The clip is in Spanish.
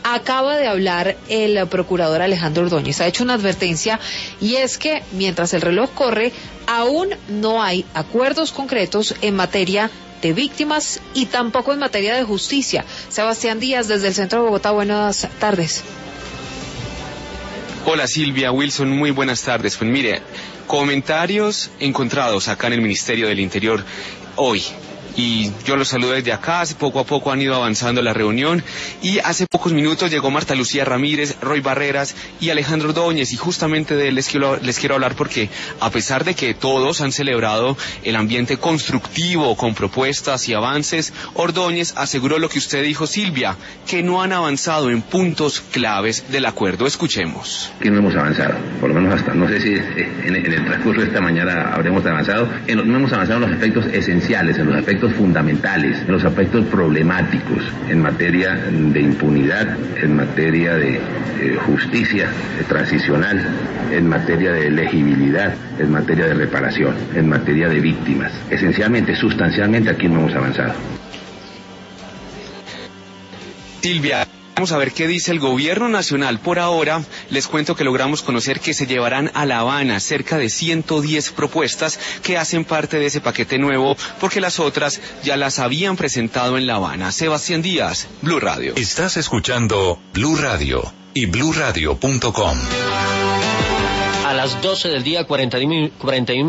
acaba de hablar el procurador Alejandro Ordóñez. Ha hecho una advertencia y es que mientras el reloj corre, aún no hay acuerdos concretos en materia de víctimas y tampoco en materia de justicia. Sebastián Díaz, desde el centro de Bogotá, buenas tardes. Hola Silvia, Wilson, muy buenas tardes. Pues mire, comentarios encontrados acá en el Ministerio del Interior hoy. Y yo los saludo desde acá. Poco a poco han ido avanzando la reunión y hace pocos minutos llegó Marta Lucía Ramírez, Roy Barreras y Alejandro Ordóñez, y justamente de él les quiero hablar porque a pesar de que todos han celebrado el ambiente constructivo con propuestas y avances, Ordóñez aseguró lo que usted dijo, Silvia, que no han avanzado en puntos claves del acuerdo. Escuchemos. Que no hemos avanzado, por lo menos hasta, no sé si en el transcurso de esta mañana habremos avanzado, no hemos avanzado en los aspectos esenciales, en los aspectos fundamentales, en los aspectos problemáticos, en materia de impunidad, en materia de justicia transicional, en materia de elegibilidad, en materia de reparación, en materia de víctimas. Esencialmente, sustancialmente, aquí no hemos avanzado. Silvia, vamos a ver qué dice el gobierno nacional. Por ahora, les cuento que logramos conocer que se llevarán a La Habana cerca de 110 propuestas que hacen parte de ese paquete nuevo, porque las otras ya las habían presentado en La Habana. Sebastián Díaz, Blue Radio. Estás escuchando Blue Radio y BlueRadio.com. A las 12 del día, 41